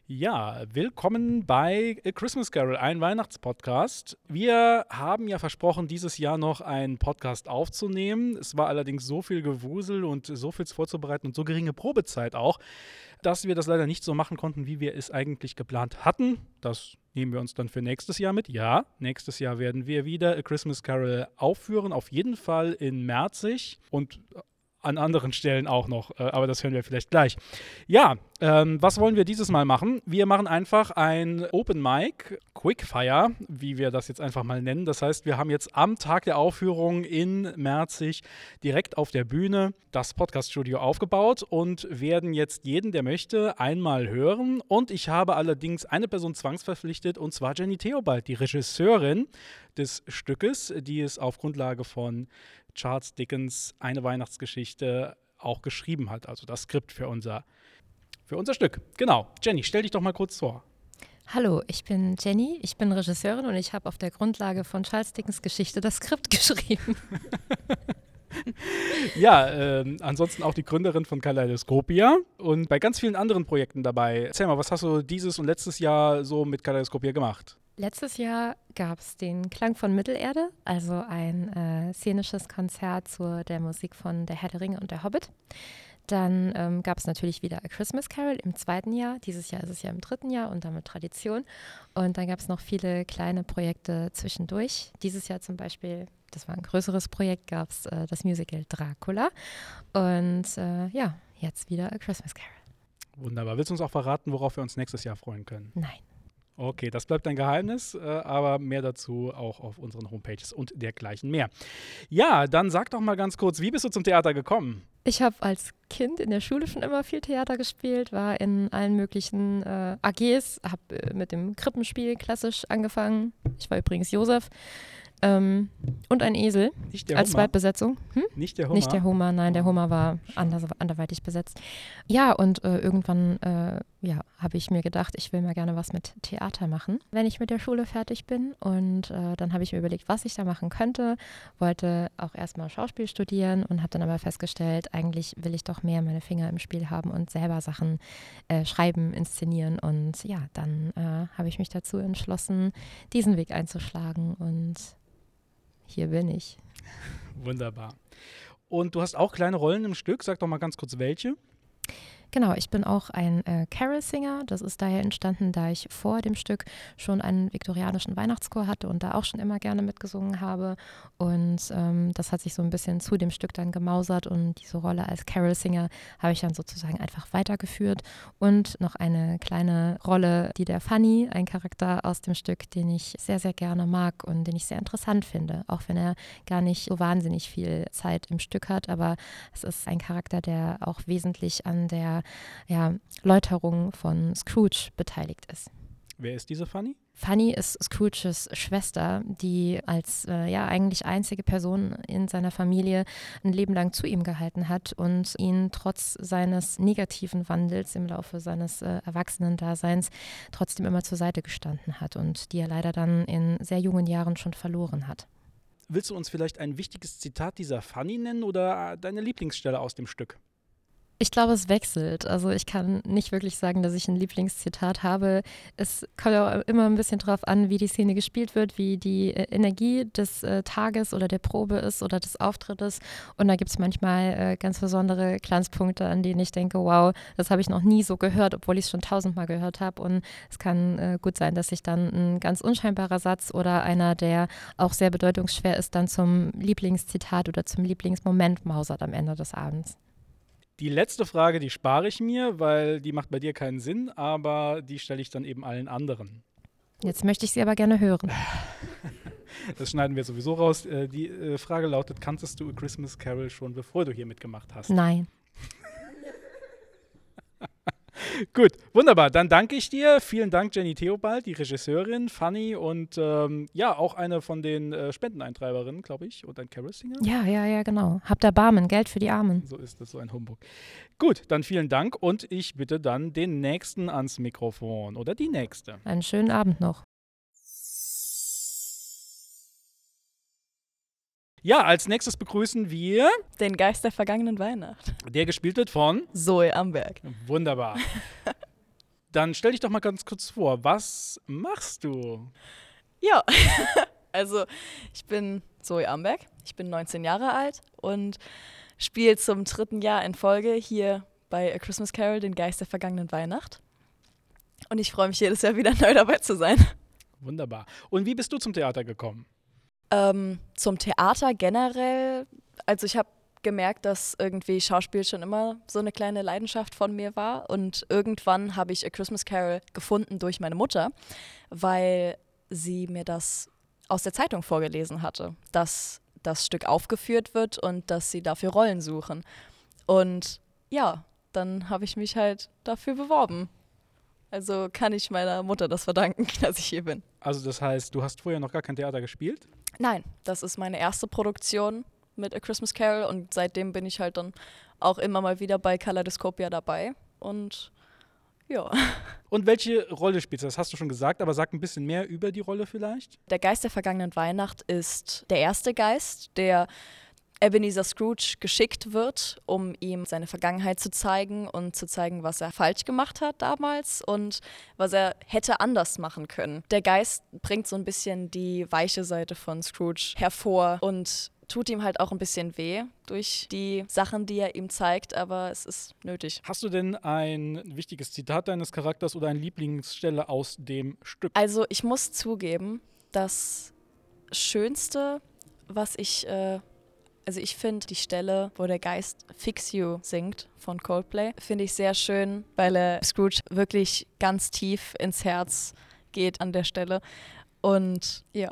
Ja, willkommen bei A Christmas Carol, ein Weihnachtspodcast. Wir haben ja versprochen, dieses Jahr noch einen Podcast aufzunehmen. Es war allerdings so viel Gewusel und so viel vorzubereiten und so geringe Probezeit auch, dass wir das leider nicht so machen konnten, wie wir es eigentlich geplant hatten. Das nehmen wir uns dann für nächstes Jahr mit. Ja, nächstes Jahr werden wir wieder A Christmas Carol aufführen, auf jeden Fall in Merzig und an anderen Stellen auch noch, aber das hören wir vielleicht gleich. Ja, was wollen wir dieses Mal machen? Wir machen einfach ein Open Mic, Quickfire, wie wir das jetzt einfach mal nennen. Das heißt, wir haben jetzt am Tag der Aufführung in Merzig direkt auf der Bühne das Podcaststudio aufgebaut und werden jetzt jeden, der möchte, einmal hören. Und ich habe allerdings eine Person zwangsverpflichtet, und zwar Jenny Theobald, die Regisseurin des Stückes, die es auf Grundlage von Charles Dickens Eine Weihnachtsgeschichte auch geschrieben hat, also das Skript für unser Stück. Genau. Jenny, stell dich doch mal kurz vor. Hallo, ich bin Jenny, ich bin Regisseurin und ich habe auf der Grundlage von Charles Dickens Geschichte das Skript geschrieben. Ja, ansonsten auch die Gründerin von Kaleidoskopia und bei ganz vielen anderen Projekten dabei. Erzähl mal, was hast du dieses und letztes Jahr so mit Kaleidoskopia gemacht? Letztes Jahr gab es den Klang von Mittelerde, also ein szenisches Konzert zu der Musik von Der Herr der Ringe und der Hobbit. Dann gab es natürlich wieder A Christmas Carol im zweiten Jahr. Dieses Jahr ist es ja im dritten Jahr und damit Tradition. Und dann gab es noch viele kleine Projekte zwischendurch. Dieses Jahr zum Beispiel, das war ein größeres Projekt, gab es das Musical Dracula. Und ja, jetzt wieder A Christmas Carol. Wunderbar. Willst du uns auch verraten, worauf wir uns nächstes Jahr freuen können? Nein. Okay, das bleibt ein Geheimnis, aber mehr dazu auch auf unseren Homepages und dergleichen mehr. Ja, dann sag doch mal ganz kurz, wie bist du zum Theater gekommen? Ich habe als Kind in der Schule schon immer viel Theater gespielt, war in allen möglichen AGs, habe mit dem Krippenspiel klassisch angefangen. Ich war übrigens Josef. Und ein Esel Nicht der als Hummer? Zweitbesetzung. Nicht der Hummer? Nicht der Hummer, nein, der Hummer war anderweitig besetzt. Ja, und irgendwann habe ich mir gedacht, ich will mal gerne was mit Theater machen, wenn ich mit der Schule fertig bin. Und dann habe ich mir überlegt, was ich da machen könnte. Wollte auch erstmal Schauspiel studieren und habe dann aber festgestellt, eigentlich will ich doch mehr meine Finger im Spiel haben und selber Sachen schreiben, inszenieren. Und ja, dann habe ich mich dazu entschlossen, diesen Weg einzuschlagen, und hier bin ich. Wunderbar. Und du hast auch kleine Rollen im Stück. Sag doch mal ganz kurz, welche. Genau, ich bin auch ein Carol-Singer. Das ist daher entstanden, da ich vor dem Stück schon einen viktorianischen Weihnachtschor hatte und da auch schon immer gerne mitgesungen habe. Und das hat sich so ein bisschen zu dem Stück dann gemausert, und diese Rolle als Carol-Singer habe ich dann sozusagen einfach weitergeführt. Und noch eine kleine Rolle, die der Funny, ein Charakter aus dem Stück, den ich sehr, sehr gerne mag und den ich sehr interessant finde, auch wenn er gar nicht so wahnsinnig viel Zeit im Stück hat. Aber es ist ein Charakter, der auch wesentlich an der Läuterung von Scrooge beteiligt ist. Wer ist diese Fanny? Fanny ist Scrooges Schwester, die als eigentlich einzige Person in seiner Familie ein Leben lang zu ihm gehalten hat und ihn trotz seines negativen Wandels im Laufe seines Erwachsenendaseins trotzdem immer zur Seite gestanden hat und die er leider dann in sehr jungen Jahren schon verloren hat. Willst du uns vielleicht ein wichtiges Zitat dieser Fanny nennen oder deine Lieblingsstelle aus dem Stück? Ich glaube, es wechselt. Also ich kann nicht wirklich sagen, dass ich ein Lieblingszitat habe. Es kommt ja immer ein bisschen drauf an, wie die Szene gespielt wird, wie die Energie des Tages oder der Probe ist oder des Auftrittes. Und da gibt es manchmal ganz besondere Glanzpunkte, an denen ich denke, wow, das habe ich noch nie so gehört, obwohl ich es schon 1000-mal gehört habe. Und es kann gut sein, dass sich dann ein ganz unscheinbarer Satz oder einer, der auch sehr bedeutungsschwer ist, dann zum Lieblingszitat oder zum Lieblingsmoment mausert am Ende des Abends. Die letzte Frage, die spare ich mir, weil die macht bei dir keinen Sinn, aber die stelle ich dann eben allen anderen. Jetzt möchte ich sie aber gerne hören. Das schneiden wir sowieso raus. Die Frage lautet, kanntest du A Christmas Carol schon, bevor du hier mitgemacht hast? Nein. Gut, wunderbar. Dann danke ich dir. Vielen Dank, Jenny Theobald, die Regisseurin, Fanny und auch eine von den Spendeneintreiberinnen, glaube ich, und ein Carol-Singer. Ja, genau. Habt Erbarmen, Geld für die Armen. So ist das, so ein Humbug. Gut, dann vielen Dank und ich bitte dann den Nächsten ans Mikrofon oder die Nächste. Einen schönen Abend noch. Ja, als nächstes begrüßen wir den Geist der vergangenen Weihnacht. Der gespielt wird von Zoe Amberg. Wunderbar. Dann stell dich doch mal ganz kurz vor. Was machst du? Ja, also ich bin Zoe Amberg, ich bin 19 Jahre alt und spiele zum 3. Jahr in Folge hier bei A Christmas Carol, den Geist der vergangenen Weihnacht. Und ich freue mich jedes Jahr wieder neu dabei zu sein. Wunderbar. Und wie bist du zum Theater gekommen? Zum Theater generell, also ich habe gemerkt, dass irgendwie Schauspiel schon immer so eine kleine Leidenschaft von mir war. Und irgendwann habe ich A Christmas Carol gefunden durch meine Mutter, weil sie mir das aus der Zeitung vorgelesen hatte, dass das Stück aufgeführt wird und dass sie dafür Rollen suchen. Und ja, dann habe ich mich halt dafür beworben. Also kann ich meiner Mutter das verdanken, dass ich hier bin. Also das heißt, du hast vorher noch gar kein Theater gespielt? Nein, das ist meine erste Produktion mit A Christmas Carol und seitdem bin ich halt dann auch immer mal wieder bei Kaleidoskopia dabei und ja. Und welche Rolle spielst du? Das hast du schon gesagt, aber sag ein bisschen mehr über die Rolle vielleicht. Der Geist der vergangenen Weihnacht ist der erste Geist, der Ebenezer Scrooge geschickt wird, um ihm seine Vergangenheit zu zeigen und zu zeigen, was er falsch gemacht hat damals und was er hätte anders machen können. Der Geist bringt so ein bisschen die weiche Seite von Scrooge hervor und tut ihm halt auch ein bisschen weh durch die Sachen, die er ihm zeigt, aber es ist nötig. Hast du denn ein wichtiges Zitat deines Charakters oder eine Lieblingsstelle aus dem Stück? Also ich muss zugeben, das Schönste, was ich finde die Stelle, wo der Geist Fix You singt von Coldplay, finde ich sehr schön, weil er Scrooge wirklich ganz tief ins Herz geht an der Stelle. Und ja.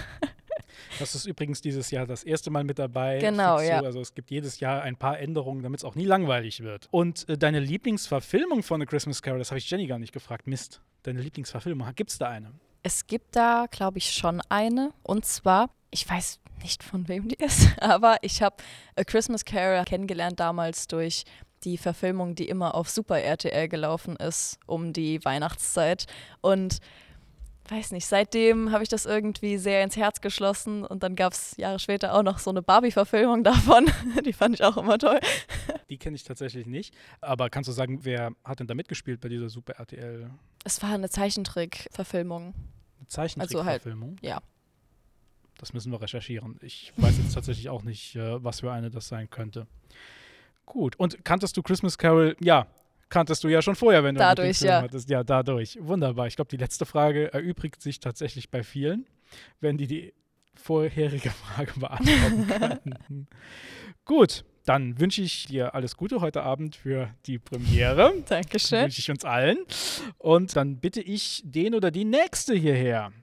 Das ist übrigens dieses Jahr das erste Mal mit dabei. Genau, Fix You. ja. Also es gibt jedes Jahr ein paar Änderungen, damit es auch nie langweilig wird. Und deine Lieblingsverfilmung von A Christmas Carol, das habe ich Jenny gar nicht gefragt. Mist, deine Lieblingsverfilmung, gibt es da eine? Es gibt da, glaube ich, schon eine. Und zwar, ich weiß nicht, von wem die ist, aber ich habe A Christmas Carol kennengelernt damals durch die Verfilmung, die immer auf Super RTL gelaufen ist, um die Weihnachtszeit. Und weiß nicht, seitdem habe ich das irgendwie sehr ins Herz geschlossen und dann gab es Jahre später auch noch so eine Barbie-Verfilmung davon. Die fand ich auch immer toll. Die kenne ich tatsächlich nicht. Aber kannst du sagen, wer hat denn da mitgespielt bei dieser Super RTL? Es war eine Zeichentrick-Verfilmung. Eine Zeichentrickverfilmung? Also halt, ja. Das müssen wir recherchieren. Ich weiß jetzt tatsächlich auch nicht, was für eine das sein könnte. Gut. Und kanntest du Christmas Carol? Ja, kanntest du ja schon vorher, wenn du Dadurch, den Film ja. hattest. Ja, dadurch. Wunderbar. Ich glaube, die letzte Frage erübrigt sich tatsächlich bei vielen, wenn die vorherige Frage beantworten könnten. Gut, dann wünsche ich dir alles Gute heute Abend für die Premiere. Dankeschön. Wünsche ich uns allen. Und dann bitte ich den oder die Nächste hierher.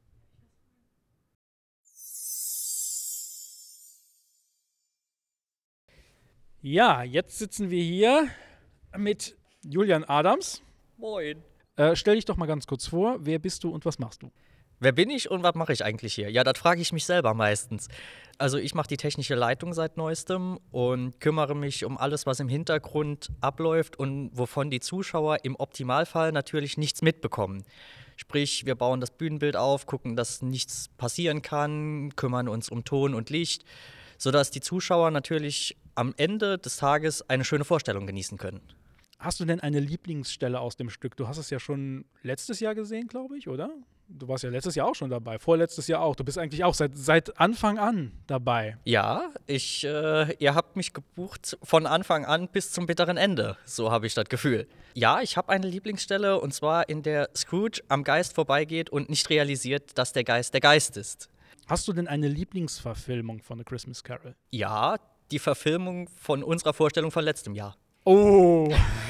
Ja, jetzt sitzen wir hier mit Julian Adams. Moin. Stell dich doch mal ganz kurz vor. Wer bist du und was machst du? Wer bin ich und was mache ich eigentlich hier? Ja, das frage ich mich selber meistens. Also ich mache die technische Leitung seit neuestem und kümmere mich um alles, was im Hintergrund abläuft und wovon die Zuschauer im Optimalfall natürlich nichts mitbekommen. Sprich, wir bauen das Bühnenbild auf, gucken, dass nichts passieren kann, kümmern uns um Ton und Licht, sodass die Zuschauer natürlich am Ende des Tages eine schöne Vorstellung genießen können. Hast du denn eine Lieblingsstelle aus dem Stück? Du hast es ja schon letztes Jahr gesehen, glaube ich, oder? Du warst ja letztes Jahr auch schon dabei, vorletztes Jahr auch. Du bist eigentlich auch seit Anfang an dabei. Ja, ihr habt mich gebucht von Anfang an bis zum bitteren Ende. So habe ich das Gefühl. Ja, ich habe eine Lieblingsstelle und zwar in der Scrooge am Geist vorbeigeht und nicht realisiert, dass der Geist ist. Hast du denn eine Lieblingsverfilmung von A Christmas Carol? Ja, die Verfilmung von unserer Vorstellung von letztem Jahr. Oh!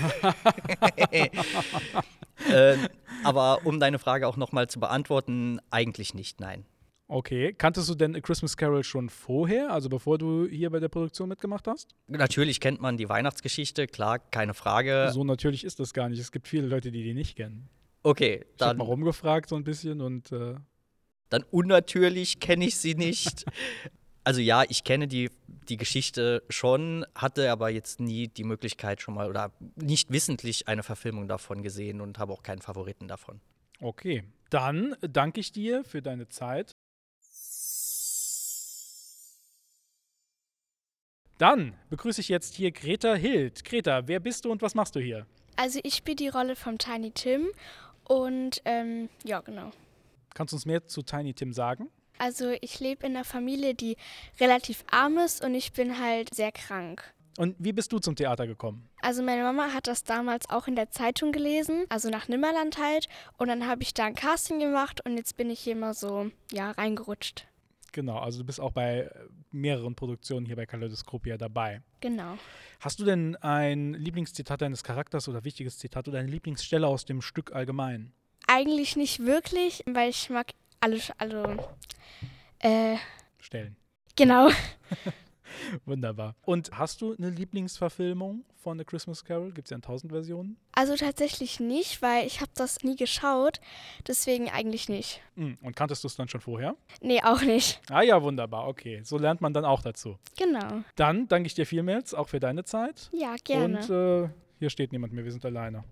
Aber um deine Frage auch nochmal zu beantworten, eigentlich nicht, nein. Okay. Kanntest du denn A Christmas Carol schon vorher, also bevor du hier bei der Produktion mitgemacht hast? Natürlich kennt man die Weihnachtsgeschichte, klar, keine Frage. So natürlich ist das gar nicht. Es gibt viele Leute, die nicht kennen. Okay, Ich habe dann, mal rumgefragt so ein bisschen und dann unnatürlich kenne ich sie nicht. Also ja, ich kenne die Geschichte schon, hatte aber jetzt nie die Möglichkeit schon mal oder nicht wissentlich eine Verfilmung davon gesehen und habe auch keinen Favoriten davon. okay. Dann danke ich dir für deine Zeit. Dann begrüße ich jetzt hier Greta Hild. Greta, wer bist du und was machst du hier? Also ich spiele die Rolle vom Tiny Tim und ja, genau. Kannst du uns mehr zu Tiny Tim sagen? Also ich lebe in einer Familie, die relativ arm ist und ich bin halt sehr krank. Und wie bist du zum Theater gekommen? Also meine Mama hat das damals auch in der Zeitung gelesen, also nach Nimmerland halt. Und dann habe ich da ein Casting gemacht und jetzt bin ich hier mal so, ja, reingerutscht. Genau, also du bist auch bei mehreren Produktionen hier bei Kaleidoskopia dabei. Genau. Hast du denn ein Lieblingszitat deines Charakters oder wichtiges Zitat oder eine Lieblingsstelle aus dem Stück allgemein? Eigentlich nicht wirklich, weil ich mag alle Stellen. genau. Wunderbar. Und hast du eine Lieblingsverfilmung von A Christmas Carol? Gibt es ja in 1000 Versionen? Also tatsächlich nicht, weil ich habe das nie geschaut, deswegen eigentlich nicht. Und kanntest du es dann schon vorher? Nee, auch nicht. Ah ja, wunderbar, okay. So lernt man dann auch dazu. Genau. Dann danke ich dir vielmals, auch für deine Zeit. Ja, gerne. Und hier steht niemand mehr, wir sind alleine.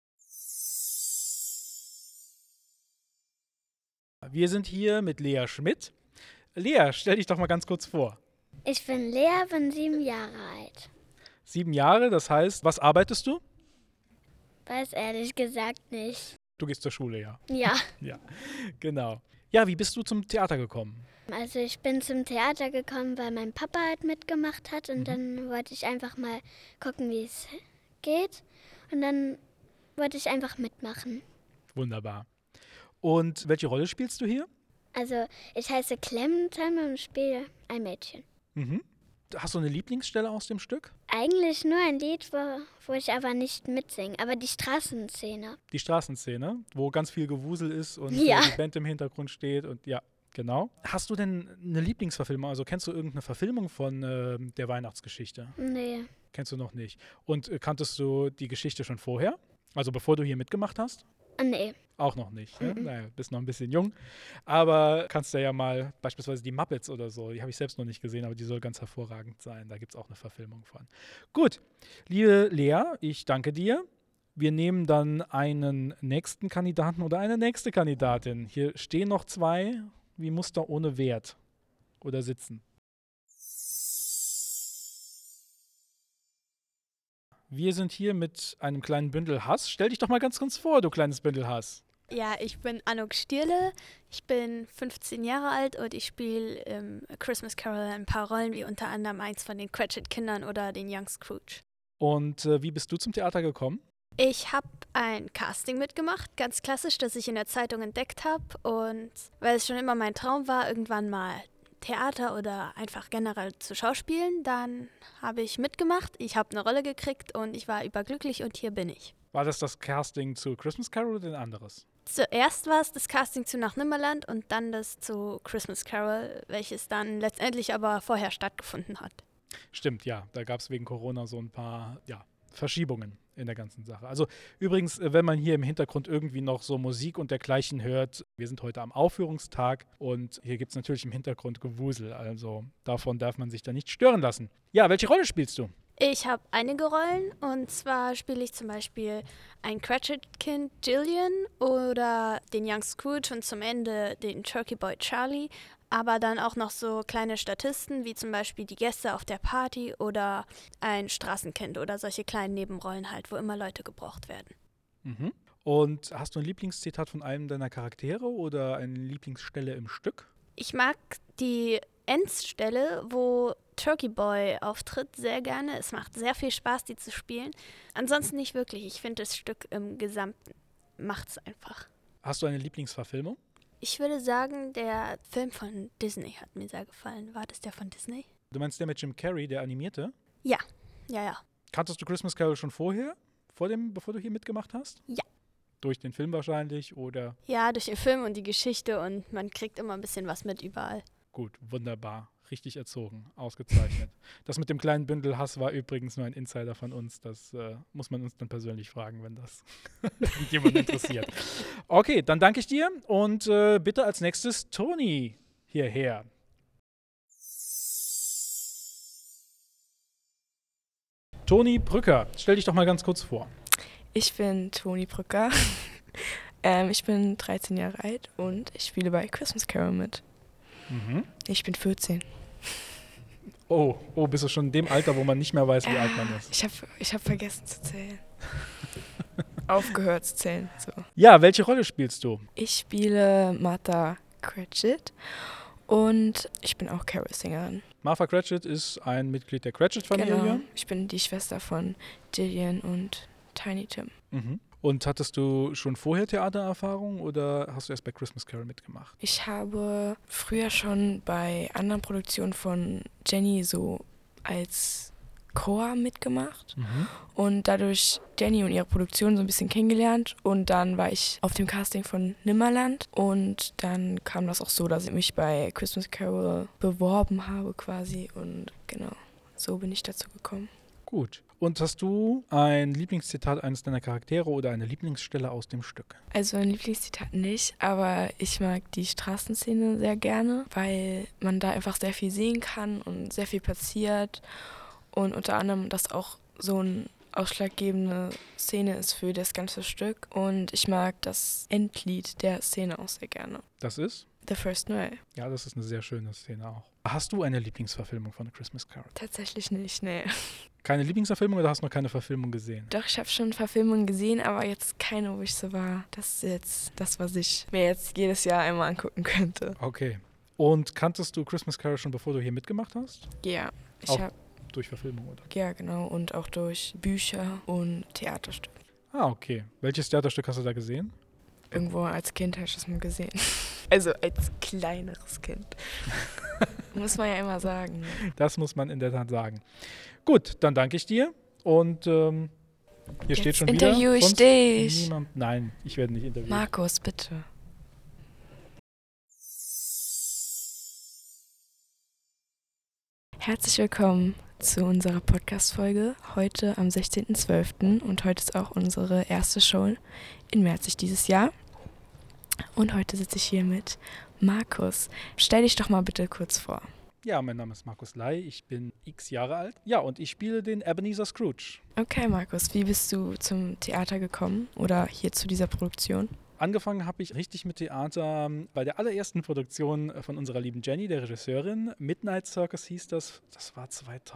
Wir sind hier mit Lea Schmidt. Lea, stell dich doch mal ganz kurz vor. Ich bin Lea, bin 7 Jahre alt. 7 Jahre, das heißt, was arbeitest du? Weiß ehrlich gesagt nicht. Du gehst zur Schule, ja. Ja, Ja, genau. Ja, wie bist du zum Theater gekommen? also ich bin zum Theater gekommen, weil mein Papa halt mitgemacht hat und dann wollte ich einfach mal gucken, wie es geht. Und dann wollte ich einfach mitmachen. Wunderbar. Und welche Rolle spielst du hier? Also ich heiße Clementine und spiele ein Mädchen. Mhm. Hast du eine Lieblingsstelle aus dem Stück? Eigentlich nur ein Lied, wo ich aber nicht mitsinge, aber die Straßenszene. Die Straßenszene, wo ganz viel Gewusel ist und Ja. die Band im Hintergrund steht und ja, genau. Hast du denn eine Lieblingsverfilmung? Also kennst du irgendeine Verfilmung von der Weihnachtsgeschichte? Nee, Kennst du noch nicht. Und kanntest du die Geschichte schon vorher? Also bevor du hier mitgemacht hast? nee. Auch noch nicht. Ja? Naja, bist noch ein bisschen jung. Aber kannst du ja mal beispielsweise die Muppets oder so, die habe ich selbst noch nicht gesehen, aber die soll ganz hervorragend sein. Da gibt es auch eine Verfilmung von. Gut, liebe Lea, ich danke dir. Wir nehmen dann einen nächsten Kandidaten oder eine nächste Kandidatin. Hier stehen noch 2 wie Muster ohne Wert oder sitzen. Wir sind hier mit einem kleinen Bündel Hass. Stell dich doch mal ganz kurz vor, du kleines Bündel Hass. Ja, ich bin Anouk Stierle, ich bin 15 Jahre alt und ich spiele im A Christmas Carol ein paar Rollen, wie unter anderem eins von den Cratchit-Kindern oder den Young Scrooge. Und wie bist du zum Theater gekommen? Ich habe ein Casting mitgemacht, ganz klassisch, das ich in der Zeitung entdeckt habe. Und weil es schon immer mein Traum war, irgendwann mal Theater oder einfach generell zu schauspielen, dann habe ich mitgemacht, ich habe eine Rolle gekriegt und ich war überglücklich und hier bin ich. War das Casting zu Christmas Carol oder ein anderes? Zuerst war es das Casting zu Nach Nimmerland und dann das zu Christmas Carol, welches dann letztendlich aber vorher stattgefunden hat. Stimmt, ja. Da gab es wegen Corona so ein paar Verschiebungen in der ganzen Sache. Also übrigens, wenn man hier im Hintergrund irgendwie noch so Musik und dergleichen hört, wir sind heute am Aufführungstag und hier gibt es natürlich im Hintergrund Gewusel. Also davon darf man sich da nicht stören lassen. Ja, welche Rolle spielst du? Ich habe einige Rollen und zwar spiele ich zum Beispiel ein Cratchit-Kind Jillian oder den Young Scrooge und zum Ende den Turkey Boy Charlie, aber dann auch noch so kleine Statisten wie zum Beispiel die Gäste auf der Party oder ein Straßenkind oder solche kleinen Nebenrollen halt, wo immer Leute gebraucht werden. Mhm. Und hast du ein Lieblingszitat von einem deiner Charaktere oder eine Lieblingsstelle im Stück? Ich mag die Endstelle, wo Turkey Boy auftritt, sehr gerne. Es macht sehr viel Spaß, die zu spielen. Ansonsten nicht wirklich. Ich finde, das Stück im Gesamten macht es einfach. Hast du eine Lieblingsverfilmung? Ich würde sagen, der Film von Disney hat mir sehr gefallen. War das der von Disney? Du meinst der mit Jim Carrey, der animierte? Ja. Kanntest du Christmas Carol schon vorher, bevor du hier mitgemacht hast? Ja. Durch den Film wahrscheinlich oder? Ja, durch den Film und die Geschichte und man kriegt immer ein bisschen was mit überall. Gut, wunderbar. Richtig erzogen. Ausgezeichnet. Das mit dem kleinen Bündel Hass war übrigens nur ein Insider von uns. Das muss man uns dann persönlich fragen, wenn das jemand interessiert. Okay, dann danke ich dir und bitte als nächstes Toni hierher. Toni Brücker, stell dich doch mal ganz kurz vor. Ich bin Toni Brücker. Ich bin 13 Jahre alt und ich spiele bei Christmas Carol mit. Mhm. Ich bin 14. Oh, bist du schon in dem Alter, wo man nicht mehr weiß, wie alt man ist? Ich hab vergessen zu zählen. aufgehört zu zählen. So. Ja, welche Rolle spielst du? Ich spiele Martha Cratchit und ich bin auch Carol-Singerin. Martha Cratchit ist ein Mitglied der Cratchit-Familie. Genau, ich bin die Schwester von Jillian und Tiny Tim. Mhm. Und hattest du schon vorher Theatererfahrung oder hast du erst bei Christmas Carol mitgemacht? Ich habe früher schon bei anderen Produktionen von Jenny so als Chor mitgemacht und dadurch Jenny und ihre Produktion so ein bisschen kennengelernt und dann war ich auf dem Casting von Nimmerland und dann kam das auch so, dass ich mich bei Christmas Carol beworben habe quasi und genau, so bin ich dazu gekommen. Gut. Und hast du ein Lieblingszitat eines deiner Charaktere oder eine Lieblingsstelle aus dem Stück? Also ein Lieblingszitat nicht, aber ich mag die Straßenszene sehr gerne, weil man da einfach sehr viel sehen kann und sehr viel passiert und unter anderem das auch so eine ausschlaggebende Szene ist für das ganze Stück und ich mag das Endlied der Szene auch sehr gerne. Das ist? The First Noel. Ja, das ist eine sehr schöne Szene auch. Hast du eine Lieblingsverfilmung von A Christmas Carol? Tatsächlich nicht, nee. Keine Lieblingsverfilmung oder hast du noch keine Verfilmung gesehen? Doch, ich habe schon Verfilmungen gesehen, aber jetzt keine, wo ich so war. Das ist jetzt das, was ich mir jetzt jedes Jahr einmal angucken könnte. Okay. Und kanntest du Christmas Carol schon, bevor du hier mitgemacht hast? Ja, ich Auch habe durch Verfilmung, oder? ja genau und auch durch Bücher und Theaterstücke. Ah, okay. Welches Theaterstück hast du da gesehen? Irgendwo als Kind habe ich das mal gesehen. Also als kleineres Kind. Muss man ja immer sagen. Das muss man in der Tat sagen. Gut, dann danke ich dir. Und hier steht schon wieder. Interview ich sonst dich. niemand. Nein, ich werde nicht interviewen. Markus, bitte. Herzlich willkommen zu unserer Podcast-Folge. Heute am 16.12. und heute ist auch unsere erste Show in Merzig dieses Jahr. Und heute sitze ich hier mit Markus. Stell dich doch mal bitte kurz vor. Ja, mein Name ist Markus Ley, ich bin x Jahre alt. Ja, und ich spiele den Ebenezer Scrooge. Okay, Markus, wie bist du zum Theater gekommen oder hier zu dieser Produktion? Angefangen habe ich richtig mit Theater bei der allerersten Produktion von unserer lieben Jenny, der Regisseurin. Midnight Circus hieß das. Das war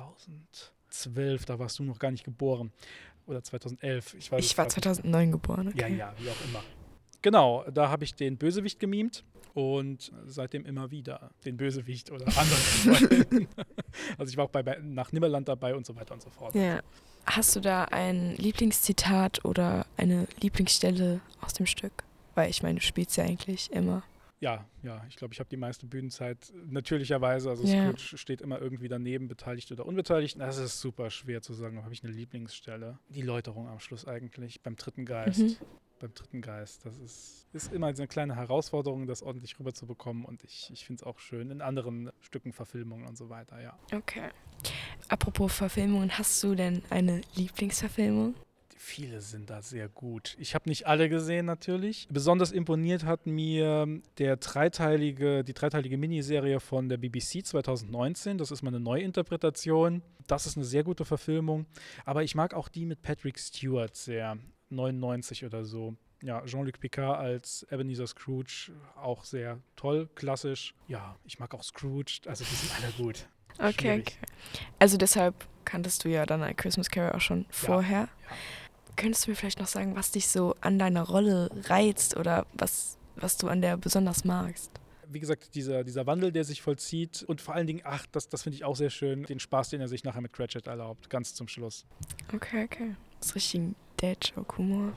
2012, da warst du noch gar nicht geboren. Oder 2011. Ich war 2009 geboren. Okay. Ja, wie auch immer. Genau, da habe ich den Bösewicht gemimt und seitdem immer wieder den Bösewicht oder anderen. Also ich war auch nach Nimmerland dabei und so weiter und so fort. Ja. Hast du da ein Lieblingszitat oder eine Lieblingsstelle aus dem Stück? Weil ich meine, du spielst ja eigentlich immer. Ja, ich glaube, ich habe die meiste Bühnenzeit natürlicherweise. Also Scrooge steht immer irgendwie daneben, beteiligt oder unbeteiligt. Das ist super schwer zu sagen. Da habe ich eine Lieblingsstelle. Die Läuterung am Schluss eigentlich, beim dritten Geist. Beim dritten Geist. Das ist immer so eine kleine Herausforderung, das ordentlich rüberzubekommen. Und ich finde es auch schön in anderen Stücken, Verfilmungen und so weiter, ja. Okay. Apropos Verfilmungen, hast du denn eine Lieblingsverfilmung? Viele sind da sehr gut. Ich habe nicht alle gesehen natürlich. Besonders imponiert hat mir die dreiteilige Miniserie von der BBC 2019. Das ist mal eine Neuinterpretation. Das ist eine sehr gute Verfilmung. Aber ich mag auch die mit Patrick Stewart sehr. 99 oder so. Ja, Jean-Luc Picard als Ebenezer Scrooge, auch sehr toll, klassisch. Ja, ich mag auch Scrooge, also die sind alle gut. Okay. Also deshalb kanntest du ja dann A Christmas Carol auch schon vorher. Ja. Könntest du mir vielleicht noch sagen, was dich so an deiner Rolle reizt oder was du an der besonders magst? Wie gesagt, dieser Wandel, der sich vollzieht und vor allen Dingen, das finde ich auch sehr schön, den Spaß, den er sich nachher mit Cratchit erlaubt, ganz zum Schluss. Okay. Das ist richtig ein Dad-Joke-Humor.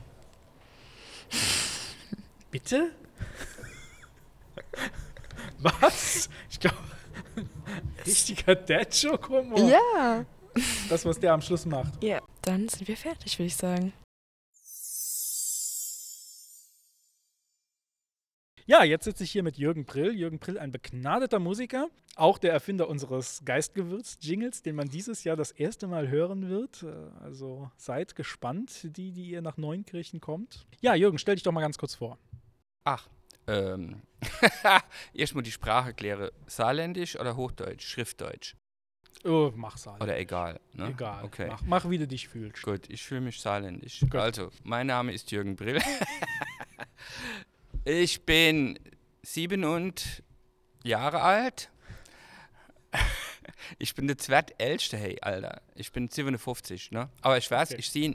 Bitte? Was? Ich glaube, richtiger Dad-Joke-Humor? Ja. Das, was der am Schluss macht. Ja, dann sind wir fertig, würde ich sagen. Ja, jetzt sitze ich hier mit Jürgen Prill. Jürgen Prill, ein begnadeter Musiker, auch der Erfinder unseres Geistgewürz-Jingles, den man dieses Jahr das erste Mal hören wird. Also seid gespannt, die ihr nach Neunkirchen kommt. Ja, Jürgen, stell dich doch mal ganz kurz vor. Erstmal die Sprache klären. Saarländisch oder Hochdeutsch? Schriftdeutsch? Oh, mach Saarländisch. Oder egal? Ne? Egal. Okay. Mach, wie du dich fühlst. Gut, ich fühle mich saarländisch. Gut. Also, mein Name ist Jürgen Prill. Ich bin 7 Jahre alt. Ich bin der zweitälteste, hey, Alter. Ich bin 57, ne? Aber ich weiß, ich sehe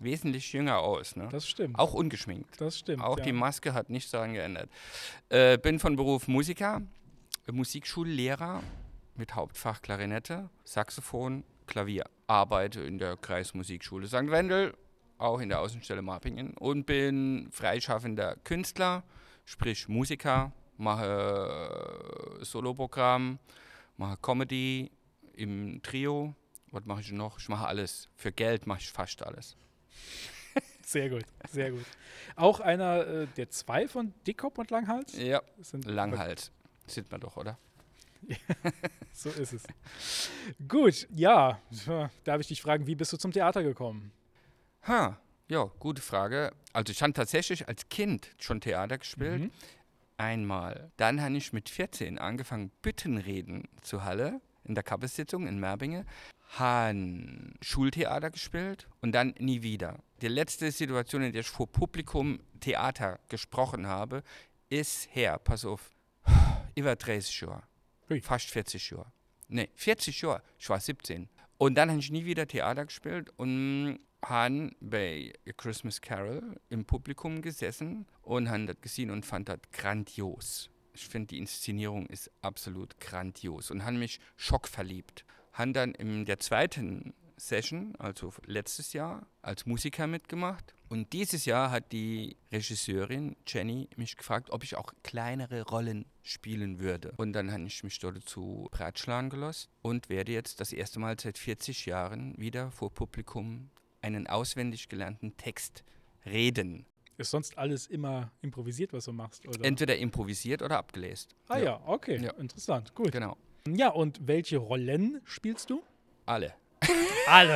wesentlich jünger aus. Ne? Das stimmt. Auch ungeschminkt. Das stimmt. Auch ja. die Maske hat nichts daran geändert. Bin von Beruf Musiker, Musikschullehrer mit Hauptfach Klarinette, Saxophon, Klavier. Arbeite in der Kreismusikschule St. Wendel, auch in der Außenstelle Marpingen und bin freischaffender Künstler, sprich Musiker, mache Soloprogramm, mache Comedy im Trio. Was mache ich noch? Ich mache alles. Für Geld mache ich fast alles. Sehr gut, sehr gut. Auch einer der 2 von Dickkopf und Langhals? Ja, Langhals. Sieht man doch, oder? So ist es. Gut, ja. Darf ich dich fragen, wie bist du zum Theater gekommen? Ja, gute Frage. Also ich habe tatsächlich als Kind schon Theater gespielt. Einmal. Dann habe ich mit 14 angefangen, Büttenreden zu Halle in der Kappesitzung in Merbinge. Habe Schultheater gespielt und dann nie wieder. Die letzte Situation, in der ich vor Publikum Theater gesprochen habe, ist her, pass auf, über 30 Jahre. Fast 40 Jahre. Nee, 40 Jahre. Ich war 17. Und dann habe ich nie wieder Theater gespielt und habe bei A Christmas Carol im Publikum gesessen und habe das gesehen und fand das grandios. Ich finde, die Inszenierung ist absolut grandios und habe mich schockverliebt. Habe dann in der zweiten Session, also letztes Jahr, als Musiker mitgemacht. Und dieses Jahr hat die Regisseurin Jenny mich gefragt, ob ich auch kleinere Rollen spielen würde. Und dann habe ich mich dazu breitschlagen gelassen und werde jetzt das erste Mal seit 40 Jahren wieder vor Publikum einen auswendig gelernten Text reden. Ist sonst alles immer improvisiert, was du machst? Oder? Entweder improvisiert oder abgelesen. Ja, okay. Ja. Interessant. Gut. Genau. Ja, und welche Rollen spielst du? Alle. Alle.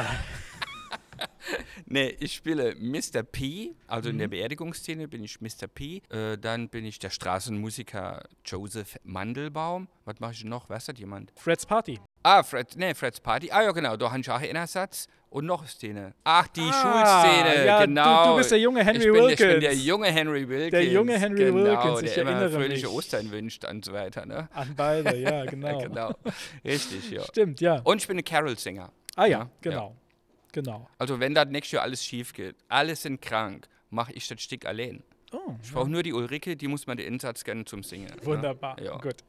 Nee, ich spiele Mr. P, also in der Beerdigungsszene bin ich Mr. P. Dann bin ich der Straßenmusiker Joseph Mandelbaum. Was mache ich noch? Weiß das jemand? Fred's Party. Fred's Party. Ja, genau, da habe ich auch einen Ersatz. Und noch eine Szene. Ach, die Schulszene, ja, genau. Du bist der junge Henry Wilkins. Ich bin der junge Henry Wilkins. Der junge Henry Wilkins, ich ich erinnere erinnere fröhliche mich. Ostern wünscht und so weiter, ne? An beide, ja, genau. Genau, richtig, ja. Stimmt, ja. Und ich bin ein Carol-Sänger. Ja, genau. Ja. Genau. Also wenn da nächstes Jahr alles schief geht, alle sind krank, mache ich das Stück allein. Oh, ich brauche nur die Ulrike, die muss man den Einsatz kennen zum Singen. Wunderbar, ja. Gut.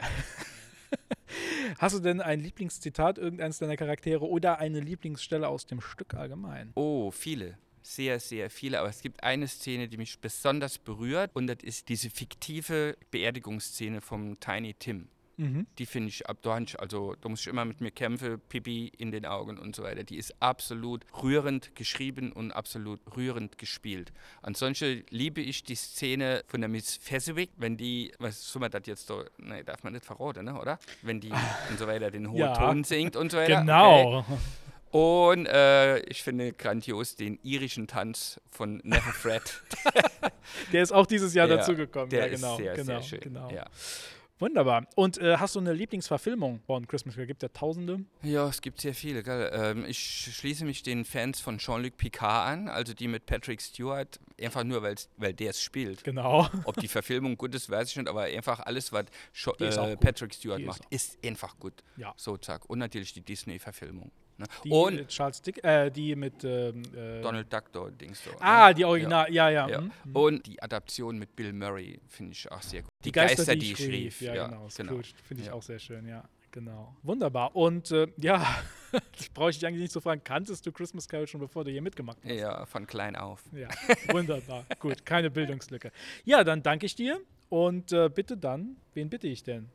Hast du denn ein Lieblingszitat irgendeines deiner Charaktere oder eine Lieblingsstelle aus dem Stück allgemein? Oh, viele. Sehr, sehr viele. Aber es gibt eine Szene, die mich besonders berührt. Und das ist diese fiktive Beerdigungsszene vom Tiny Tim. Die finde ich abdeulich. Also da muss ich immer mit mir kämpfen, Pipi in den Augen und so weiter. Die ist absolut rührend geschrieben und absolut rührend gespielt. Ansonsten liebe ich die Szene von der Miss Fezziwig, wenn die, was soll man das jetzt so, nee, darf man nicht verraten, ne, oder? Wenn die und so weiter den hohen Ton singt und so weiter. Genau. Okay. Und ich finde grandios den irischen Tanz von Never Fret. Der ist auch dieses Jahr Ja, dazugekommen. der Ja, genau. ist sehr, genau, sehr schön. genau. Ja. Wunderbar. Und hast du eine Lieblingsverfilmung von Christmas Carol? Gibt ja Tausende. Ja, es gibt sehr viele. Gell? Ich schließe mich den Fans von Jean-Luc Picard an, also die mit Patrick Stewart, einfach nur, weil der es spielt. Genau. Ob die Verfilmung gut ist, weiß ich nicht, aber einfach alles, was Patrick Stewart macht, ist einfach gut. Ja. So, zack. Und natürlich die Disney-Verfilmung. Ne? Die Und Charles Dick, die mit Donald Duck, Dings so. die Original, ja. Und die Adaption mit Bill Murray finde ich auch sehr gut. Die Geister, die ich rief. Ja, genau. Scrooge finde ich auch sehr schön, ja. Genau. Wunderbar. Und das brauche ich dich eigentlich nicht zu fragen. Kanntest du Christmas Carol schon, bevor du hier mitgemacht hast? Ja, von klein auf. Ja, wunderbar. Gut, keine Bildungslücke. Ja, dann danke ich dir. Und bitte dann, wen bitte ich denn?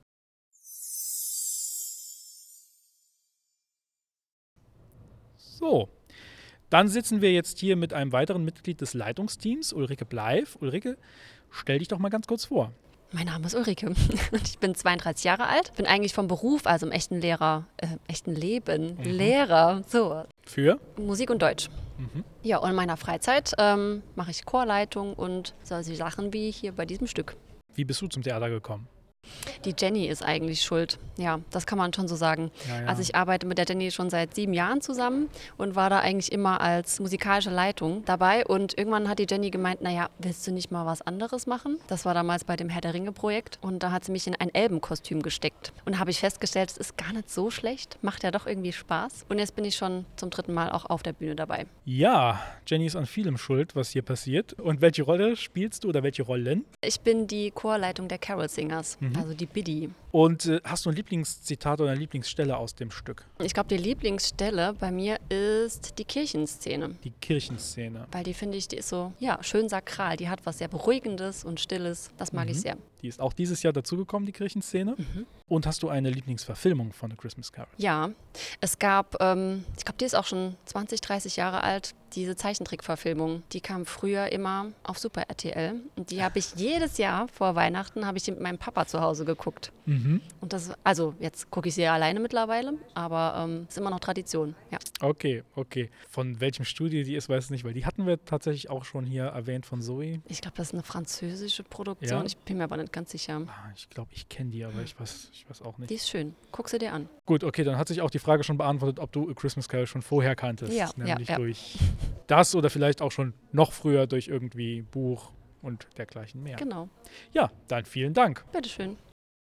So, dann sitzen wir jetzt hier mit einem weiteren Mitglied des Leitungsteams, Ulrike Bleif. Ulrike, stell dich doch mal ganz kurz vor. Mein Name ist Ulrike und ich bin 32 Jahre alt, bin eigentlich vom Beruf, also im echten Leben, Lehrer, so. Für? Musik und Deutsch. Ja, und in meiner Freizeit mache ich Chorleitung und solche Sachen wie hier bei diesem Stück. Wie bist du zum Theater gekommen? Die Jenny ist eigentlich schuld. Ja, das kann man schon so sagen. Ja. Also ich arbeite mit der Jenny schon seit 7 Jahren zusammen und war da eigentlich immer als musikalische Leitung dabei. Und irgendwann hat die Jenny gemeint, naja, willst du nicht mal was anderes machen? Das war damals bei dem Herr der Ringe-Projekt. Und da hat sie mich in ein Elbenkostüm gesteckt. Und habe ich festgestellt, es ist gar nicht so schlecht. Macht ja doch irgendwie Spaß. Und jetzt bin ich schon zum 3. Mal auch auf der Bühne dabei. Ja, Jenny ist an vielem schuld, was hier passiert. Und welche Rolle spielst du oder welche Rollen? Ich bin die Chorleitung der Carol Singers, also die Biddy. Und hast du ein Lieblingszitat oder eine Lieblingsstelle aus dem Stück? Ich glaube, die Lieblingsstelle bei mir ist die Kirchenszene. Die Kirchenszene. Weil die finde ich, die ist so, ja, schön sakral. Die hat was sehr Beruhigendes und Stilles. Das mag ich sehr. Die ist auch dieses Jahr dazugekommen, die Kirchenszene. Und hast du eine Lieblingsverfilmung von A Christmas Carol? Ja, es gab, ich glaube, die ist auch schon 20, 30 Jahre alt, diese Zeichentrickverfilmung. Die kam früher immer auf Super RTL. Und die habe ich jedes Jahr vor Weihnachten, habe ich die mit meinem Papa zu Hause geguckt. Und das, also jetzt gucke ich sie ja alleine mittlerweile, aber ist immer noch Tradition, ja. Okay. Von welchem Studio die ist, weiß ich nicht, weil die hatten wir tatsächlich auch schon hier erwähnt von Zoe. Ich glaube, das ist eine französische Produktion. Ja? Ich bin mir aber nicht ganz sicher. Ich glaube, ich kenne die, aber ich weiß auch nicht. Die ist schön. Guck sie dir an. Gut, okay, dann hat sich auch die Frage schon beantwortet, ob du A Christmas Carol schon vorher kanntest. Ja, nämlich ja. durch das oder vielleicht auch schon noch früher durch irgendwie Buch und dergleichen mehr. Genau. Ja, dann vielen Dank. Bitteschön.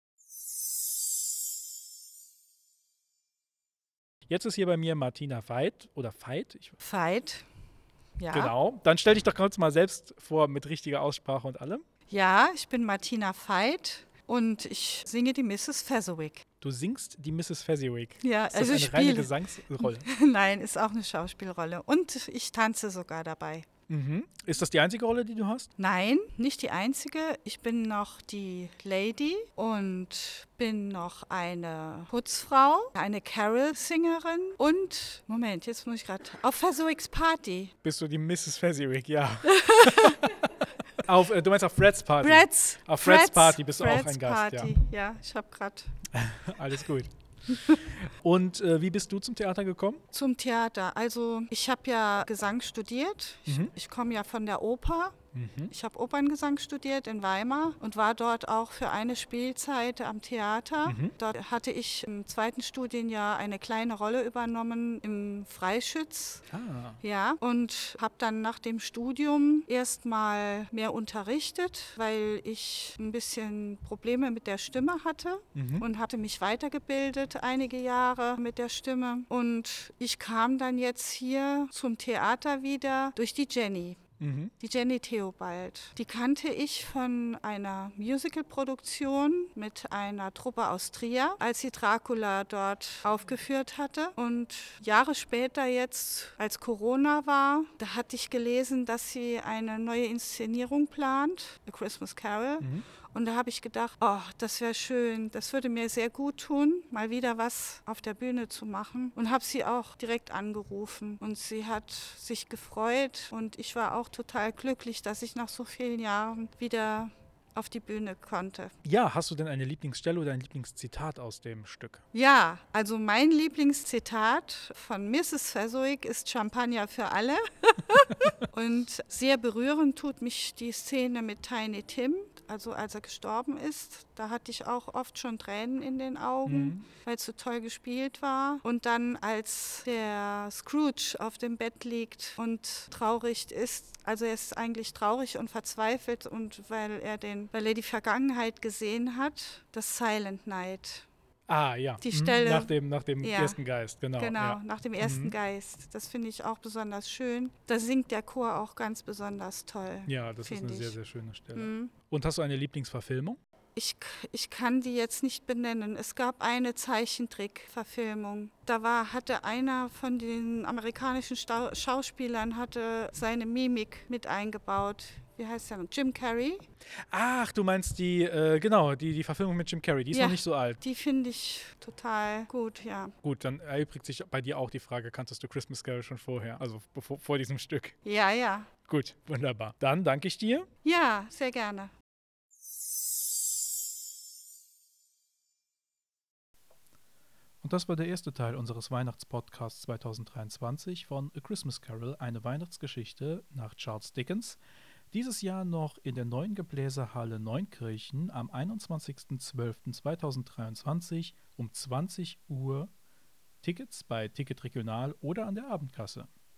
Jetzt ist hier bei mir Martina Veit oder Veit. Veit, ja. Genau. Dann stell dich doch kurz mal selbst vor mit richtiger Aussprache und allem. Ja, ich bin Martina Veit und ich singe die Mrs. Fezziwig. Du singst die Mrs. Fezziwig. Ja, Ist das also eine ich reine spiele. Gesangsrolle? Nein, ist auch eine Schauspielrolle. Und ich tanze sogar dabei. Ist das die einzige Rolle, die du hast? Nein, nicht die einzige. Ich bin noch die Lady und bin noch eine Putzfrau, eine Carol-Sängerin und, Moment, jetzt muss ich gerade, auf Fezziwigs Party. Bist du die Mrs. Fezziwig, ja. Du meinst auf Fred's Party? Auf Fred's Party bist du auch ein Gast, Party. Ja, ich habe gerade... Alles gut. Und wie bist du zum Theater gekommen? Zum Theater. Also ich habe ja Gesang studiert. Ich komme ja von der Oper. Ich habe Operngesang studiert in Weimar und war dort auch für eine Spielzeit am Theater. Dort hatte ich im 2. Studienjahr eine kleine Rolle übernommen im Freischütz. Ja, und habe dann nach dem Studium erstmal mehr unterrichtet, weil ich ein bisschen Probleme mit der Stimme hatte und hatte mich weitergebildet einige Jahre mit der Stimme. Und ich kam dann jetzt hier zum Theater wieder durch die Jenny. Die Jenny Theobald. Die kannte ich von einer Musical-Produktion mit einer Truppe aus Trier, als sie Dracula dort aufgeführt hatte. Und Jahre später jetzt, als Corona war, da hatte ich gelesen, dass sie eine neue Inszenierung plant, A Christmas Carol. Und da habe ich gedacht, oh, das wäre schön, das würde mir sehr gut tun, mal wieder was auf der Bühne zu machen. Und habe sie auch direkt angerufen und sie hat sich gefreut und ich war auch total glücklich, dass ich nach so vielen Jahren wieder auf die Bühne konnte. Ja, hast du denn eine Lieblingsstelle oder ein Lieblingszitat aus dem Stück? Ja, also mein Lieblingszitat von Mrs. Fezziwig ist Champagner für alle. Und sehr berührend tut mich die Szene mit Tiny Tim, also als er gestorben ist. Da hatte ich auch oft schon Tränen in den Augen, weil es so toll gespielt war. Und dann, als der Scrooge auf dem Bett liegt und traurig ist, also er ist eigentlich traurig und verzweifelt, und weil er die Vergangenheit gesehen hat, das Silent Night. Ah, ja. Die Stelle. Nach dem ersten Geist, genau. Genau, ja. nach dem ersten Geist. Das finde ich auch besonders schön. Da singt der Chor auch ganz besonders toll. Ja, das ist eine sehr, sehr schöne Stelle. Und hast du eine Lieblingsverfilmung? Ich kann die jetzt nicht benennen. Es gab eine Zeichentrickverfilmung. Da hatte einer von den amerikanischen Schauspielern seine Mimik mit eingebaut. Wie heißt der? Jim Carrey. Ach, du meinst die Verfilmung mit Jim Carrey. Die ist noch nicht so alt. Die finde ich total gut, ja. Gut, dann erübrigt sich bei dir auch die Frage, kanntest du Christmas Carol schon vorher, also vor diesem Stück? Ja, ja. Gut, wunderbar. Dann danke ich dir. Ja, sehr gerne. Und das war der erste Teil unseres Weihnachtspodcasts 2023 von A Christmas Carol, eine Weihnachtsgeschichte nach Charles Dickens. Dieses Jahr noch in der Neuen Gebläsehalle Neunkirchen am 21.12.2023 um 20 Uhr. Tickets bei Ticket Regional oder an der Abendkasse.